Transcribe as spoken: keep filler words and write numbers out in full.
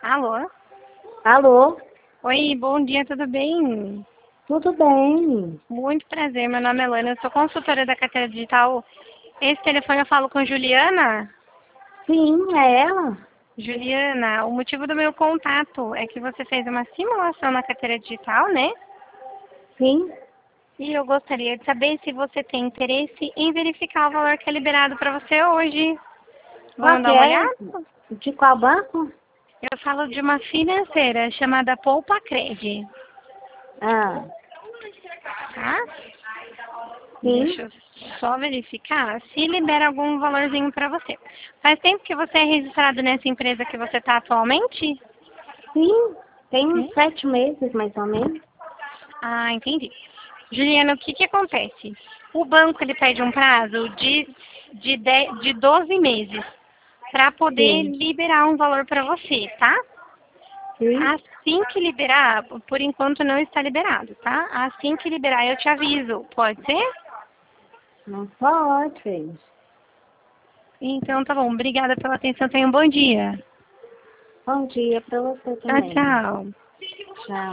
Alô? Alô? Oi, bom dia, tudo bem? Tudo bem? Muito prazer, meu nome é Lana, eu sou consultora da carteira digital. Esse telefone eu falo com Juliana? Sim, é ela? Juliana, o motivo do meu contato é que você fez uma simulação na carteira digital, né? Sim. E eu gostaria de saber se você tem interesse em verificar o valor que é liberado para você hoje. Qual Vamos que dar uma é? olhada? De qual banco? Eu falo de uma financeira chamada Poupa Cred, Ah, tá? sim. Deixa eu só verificar se libera algum valorzinho para você. Faz tempo que você é registrado nessa empresa que você está atualmente? Sim, tem uns Sim. sete meses, mais ou menos. Ah, entendi. Juliana, o que que acontece? O banco ele pede um prazo de, de, dez, de doze meses para poder Sim. liberar um valor para você, tá? Sim. Assim que liberar, por enquanto não está liberado, tá? Assim que liberar eu te aviso, pode ser? Não pode. Então tá bom, obrigada pela atenção, tenha um bom dia. Bom dia para você Tchau, também. tchau. Tchau.